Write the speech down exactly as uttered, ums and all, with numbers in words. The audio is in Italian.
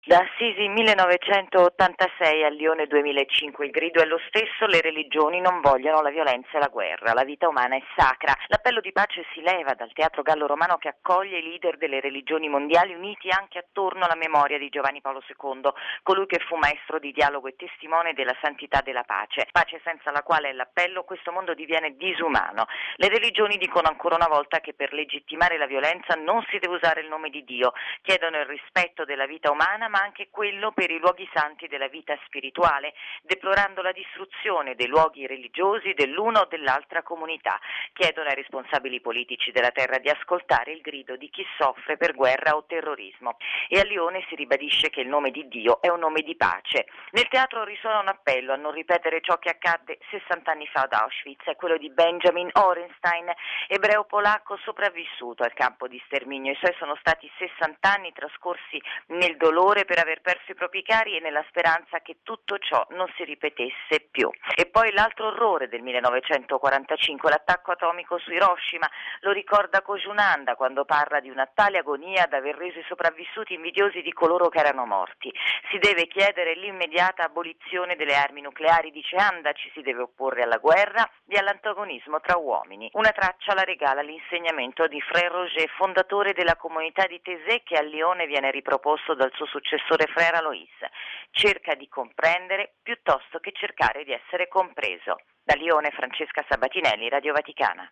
Da Assisi millenovecentottantasei a Lione duemilacinque il grido è lo stesso: le religioni non vogliono la violenza e la guerra, la vita umana è sacra. L'appello di pace si leva dal teatro gallo-romano che accoglie i leader delle religioni mondiali uniti anche attorno alla memoria di Giovanni Paolo secondo, colui che fu maestro di dialogo e testimone della santità della pace, pace senza la quale, è l'appello, questo mondo diviene disumano. Le religioni dicono ancora una volta che per legittimare la violenza non si deve usare il nome di Dio, chiedono il rispetto della vita umana ma anche quello per i luoghi santi della vita spirituale, deplorando la distruzione dei luoghi religiosi dell'una o dell'altra comunità. Chiedono ai responsabili politici della terra di ascoltare il grido di chi soffre per guerra o terrorismo. E a Lione si ribadisce che il nome di Dio è un nome di pace. Nel teatro risuona un appello a non ripetere ciò che accadde sessanta anni fa ad Auschwitz, è quello di Benjamin Orenstein, ebreo polacco sopravvissuto al campo di sterminio. I suoi sono stati sessanta anni trascorsi nel dolore per aver perso i propri cari e nella speranza che tutto ciò non si ripetesse più. E poi l'altro orrore del millenovecentoquarantacinque, l'attacco atomico su Hiroshima, lo ricorda Kojunanda quando parla di una tale agonia da aver reso i sopravvissuti invidiosi di coloro che erano morti. Si deve chiedere l'immediata abolizione delle armi nucleari, dice Anda, ci si deve opporre alla guerra e all'antagonismo tra uomini. Una traccia la regala l'insegnamento di Frère Roger, fondatore della comunità di Taizé, che a Lione viene riproposto dal suo successore Frère Alois. Cerca di comprendere piuttosto che cercare di essere compreso. Da Lione, Francesca Sabatinelli, Radio Vaticana.